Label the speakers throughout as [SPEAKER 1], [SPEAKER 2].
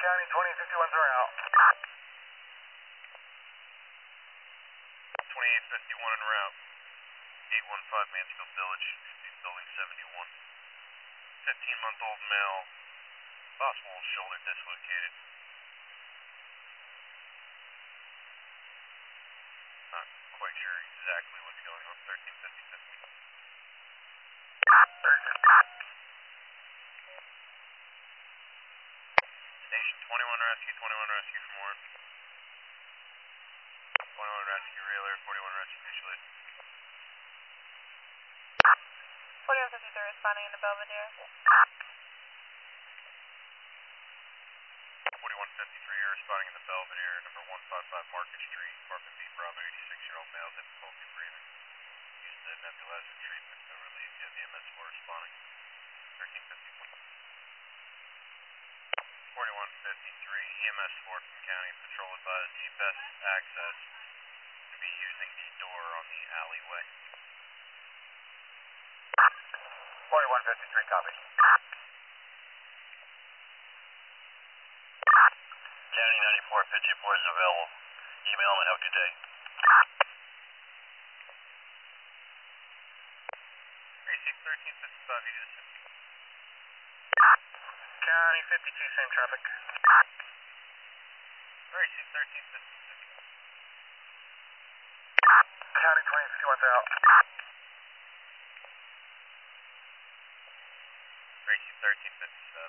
[SPEAKER 1] County 2051 out.
[SPEAKER 2] 2851 en route. 815 Mansfield Village, building 71. 15-month-old male, possible shoulder dislocated. Not quite sure exactly what's going on. 1350. Station 21 rescue from Warren. 21 rescue Railer, 41 rescue mutual aid.
[SPEAKER 3] 4153 responding in the Belvedere.
[SPEAKER 2] 4153 responding in the Belvedere, number 155 Market Street, apartment B, Bravo, 86-year-old male, difficulty breathing. Use the nebulizer treatment, no relief. You have EMS 4 responding. 1351. 4153, EMS 4 from County Patrol advised the best access to be using the door on the alleyway.
[SPEAKER 1] 4153, copy.
[SPEAKER 2] County 94, Pigeon Boys available. Email them and have a good day. 1355, you just
[SPEAKER 1] County 52, same traffic.
[SPEAKER 2] 1356.
[SPEAKER 1] County 2051 out.
[SPEAKER 2] 1357.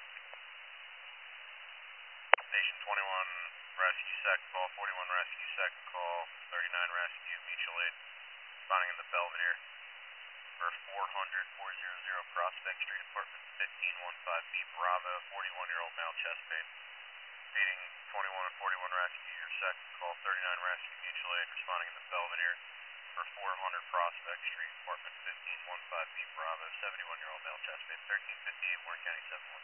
[SPEAKER 2] Station 21, rescue second call, 41 rescue second call, 39 rescue mutual aid, responding in the Belvedere for 400 Prospect Street, apartment 1515B, Bravo, 41-year-old male, chest pain, feeding 21 and 41 rescue, your second call, 39 rescue mutual aid, responding in the Belvedere for 400 Prospect Street, apartment 1515B, Bravo, 71-year-old male, chest pain, 1358, Warren County 7